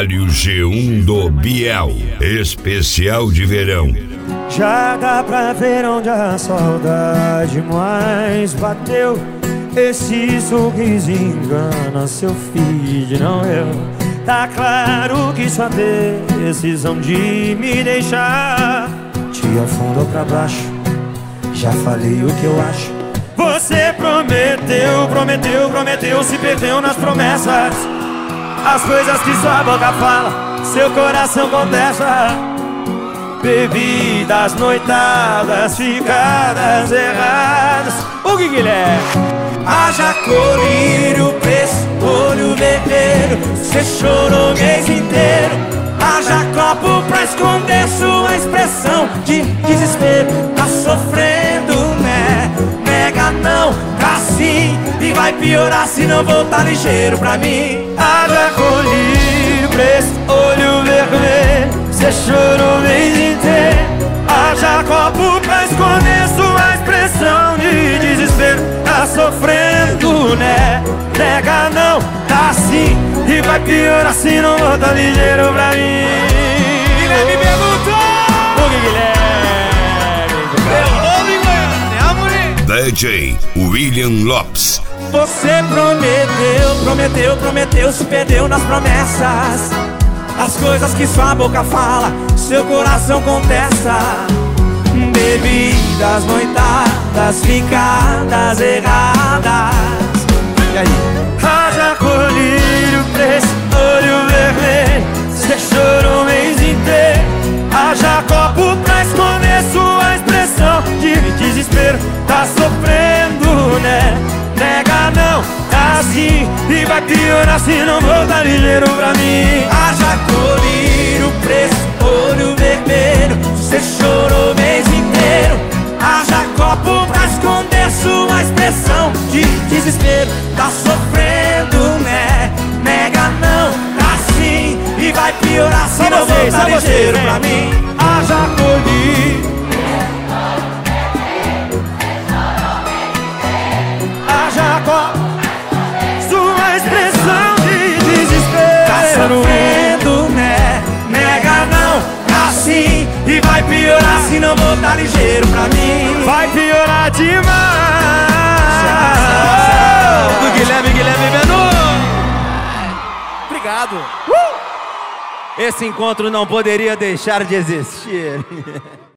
Trabalho G1 do Biel, especial de verão. Já dá pra ver onde a saudade mais bateu. Esse sorriso engana seu feed, não eu. Tá claro que sua decisão de me deixar te afundou pra baixo. Já falei o que eu acho. Você prometeu, prometeu, prometeu, se perdeu nas promessas. As coisas que sua boca fala, seu coração contesta. Bebidas, noitadas, ficadas erradas. O que Guilherme? Haja colírio, preço, olho vermelho. Cê chorou o mês inteiro. Haja copo pra esconder sua expressão de desespero. Tá sofrendo, né? Nega não, tá sim. E vai piorar se não voltar ligeiro pra mim. Haja colírio, preço, olho vermelho. Cê chorou o mês inteiro. Haja copo pra esconder sua expressão de desespero. Tá sofrendo, né? Nega não, tá sim. E vai piorar se não volta ligeiro pra mim. Guilherme perguntou. O que Guilherme? Eu vou em Goiânia, DJ William Lopes. Você prometeu, prometeu, prometeu, se perdeu nas promessas. As coisas que sua boca fala, seu coração contesta. Bebidas, noitadas, ficadas erradas. E aí? Haja colírio, preço, olho vermelho. Cê chorou o mês inteiro. Haja copo pra esconder sua expressão de desespero. Tá sofrendo, né? Nega não, tá assim. E vai piorar se não voltar ligeiro pra mim. Haja colírio, preço, olho vermelho. Cê chorou o mês inteiro. Haja copo pra esconder sua expressão de desespero. Tá sofrendo, né? Nega não, tá sim. E vai piorar se não voltar ligeiro pra mim. Haja colírio. Haja copo, sua expressão de desespero. Tá sofrendo, né? Nega não, tá sim. E vai piorar se não voltar ligeiro pra mim. Vai piorar demais. do Guilherme Menu. Obrigado. Esse encontro não poderia deixar de existir.